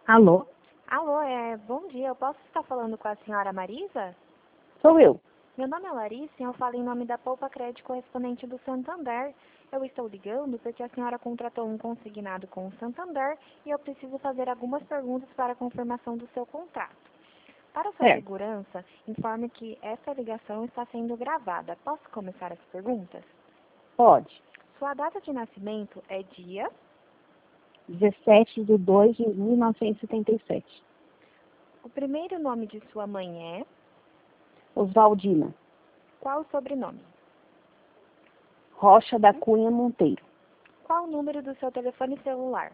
Alô? Alô, bom dia. Eu posso estar falando com a senhora Marisa? Sou eu. Meu nome é Larissa e eu falo em nome da Poupa Crédito correspondente do Santander. Eu estou ligando porque a senhora contratou um consignado com o Santander e eu preciso fazer algumas perguntas para a confirmação do seu contrato. Para sua Certo. segurança, informe que essa ligação está sendo gravada. Posso começar as perguntas? Pode. Sua data de nascimento é dia? 17/2/1977. O primeiro nome de sua mãe é? Oswaldina. Qual o sobrenome? Rocha da Cunha Monteiro. Qual o número do seu telefone celular?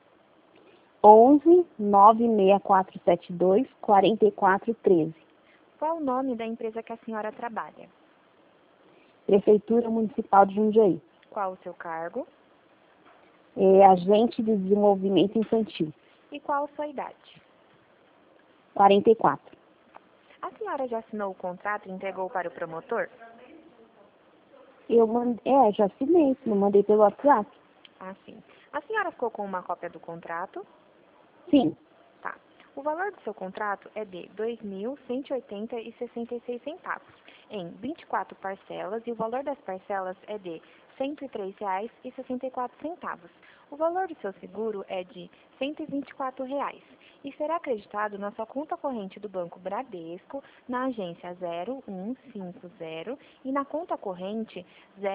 11 96472 4413. Qual o nome da empresa que a senhora trabalha? Prefeitura Municipal de Jundiaí. Qual o seu cargo? Agente de Desenvolvimento Infantil. E qual a sua idade? 44. A senhora já assinou o contrato e entregou para o promotor? Já assinei, não mandei pelo WhatsApp. Ah, sim. A senhora ficou com uma cópia do contrato? Sim. Tá. O valor do seu contrato é de R$ 2.180,66 em 24 parcelas e o valor das parcelas é de R$ 103,64. O valor do seu seguro é de R$ 124 e será acreditado na sua conta corrente do Banco Bradesco, na agência 0150 e na conta corrente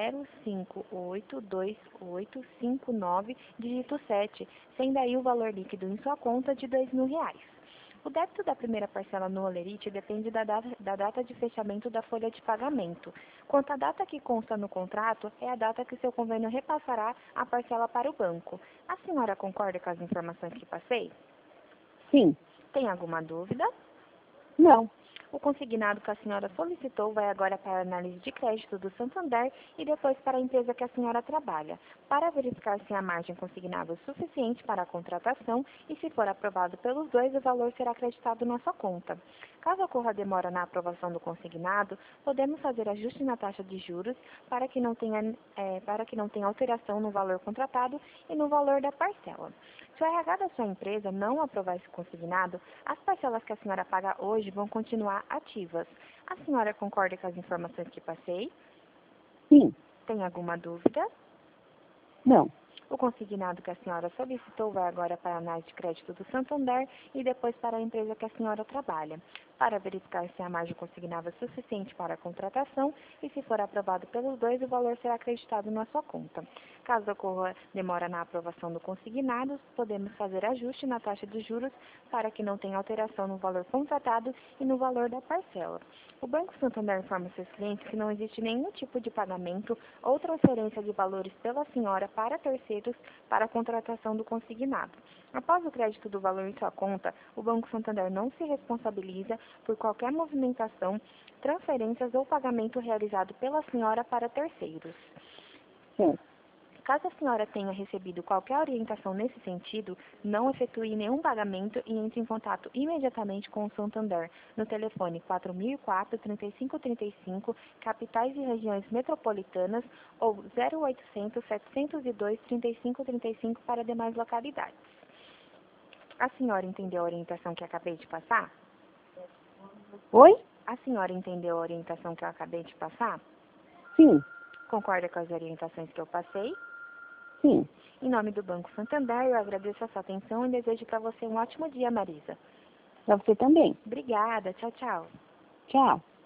0582859, dígito 7, sendo aí o valor líquido em sua conta de R$ 2.000. O débito da primeira parcela no Olerite depende da data de fechamento da folha de pagamento. Quanto à data que consta no contrato, é a data que seu convênio repassará a parcela para o banco. A senhora concorda com as informações que passei? Sim. Tem alguma dúvida? Não. O consignado que a senhora solicitou vai agora para a análise de crédito do Santander e depois para a empresa que a senhora trabalha, para verificar se a margem consignada é suficiente para a contratação e, se for aprovado pelos dois, o valor será acreditado na sua conta. Caso ocorra demora na aprovação do consignado, podemos fazer ajuste na taxa de juros para que não tenha alteração no valor contratado e no valor da parcela. Se o RH da sua empresa não aprovar esse consignado, as parcelas que a senhora paga hoje vão continuar ativas. A senhora concorda com as informações que passei? Sim. Tem alguma dúvida? Não. O consignado que a senhora solicitou vai agora para a análise de crédito do Santander e depois para a empresa que a senhora trabalha, para verificar se a margem consignada é suficiente para a contratação e, se for aprovado pelos dois, o valor será acreditado na sua conta. Caso ocorra demora na aprovação do consignado, podemos fazer ajuste na taxa de juros para que não tenha alteração no valor contratado e no valor da parcela. O Banco Santander informa seus clientes que não existe nenhum tipo de pagamento ou transferência de valores pela senhora para terceiros para a contratação do consignado. Após o crédito do valor em sua conta, o Banco Santander não se responsabiliza por qualquer movimentação, transferências ou pagamento realizado pela senhora para terceiros. Sim. Caso a senhora tenha recebido qualquer orientação nesse sentido, não efetue nenhum pagamento e entre em contato imediatamente com o Santander no telefone 4004-3535, capitais e regiões metropolitanas, ou 0800-702-3535 para demais localidades. A senhora entendeu a orientação que acabei de passar? Oi? A senhora entendeu a orientação que eu acabei de passar? Sim. Concorda com as orientações que eu passei? Sim. Em nome do Banco Santander, eu agradeço a sua atenção e desejo para você um ótimo dia, Marisa. Para você também. Obrigada. Tchau, tchau. Tchau.